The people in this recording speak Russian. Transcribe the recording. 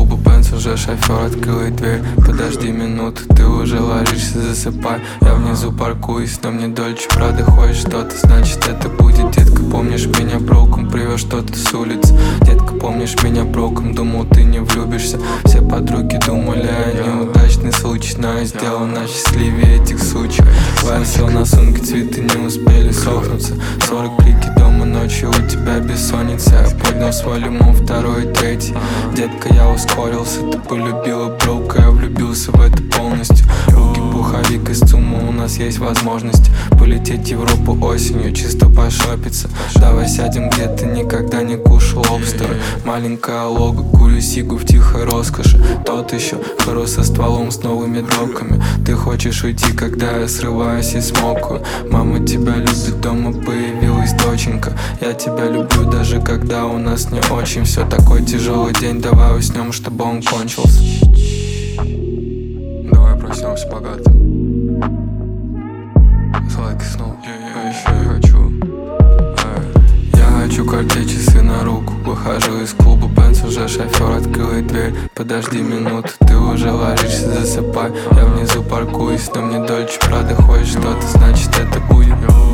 клуба Бенц, уже шофер открыл дверь. Подожди минуту, ты уже ложишься, засыпай. Я внизу паркуюсь, но мне Дольче Прадо ходит что-то, значит это будет. Детка, помнишь меня броком, привез что-то с улицы. Детка, помнишь меня броком, думал ты не влюбишься. Все подруги думали о неудачный случай, но я сделал нас счастливее этих сучек. Повесил на сумке цветы, не успели сохнуться. 40 крики дома ночью, у тебя бессонница. Я поднял свой лимон, второй и третий. Детка, я ускорился, ты полюбила брока, я влюбился в это полностью. Руки, пуховик из ЦУМа, у нас есть возможность полететь в Европу осенью, чисто пошопиться. Давай сядем где ты никогда не кушал лобстера. Маленькая лого, курю сигу в тихой роскоши. Тот еще хору со стволом с новыми дропками. Ты хочешь уйти, когда я срываюсь и смокаю. Мама тебя любит, дома появилась доченька. Я тебя люблю, даже когда у нас не очень. Все такой тяжелый день, давай уснем, чтобы он кончился. Давай проснемся богатым. Сладкий снова. А еще я хочу. Я хочу картечь, часы на руку. Выхожу из клуба Бенц, уже шофер открыл дверь. Подожди минуту, ты уже ложишься, засыпай. Я внизу паркуюсь, но мне Дольче Прадо ходит что-то, значит это будет.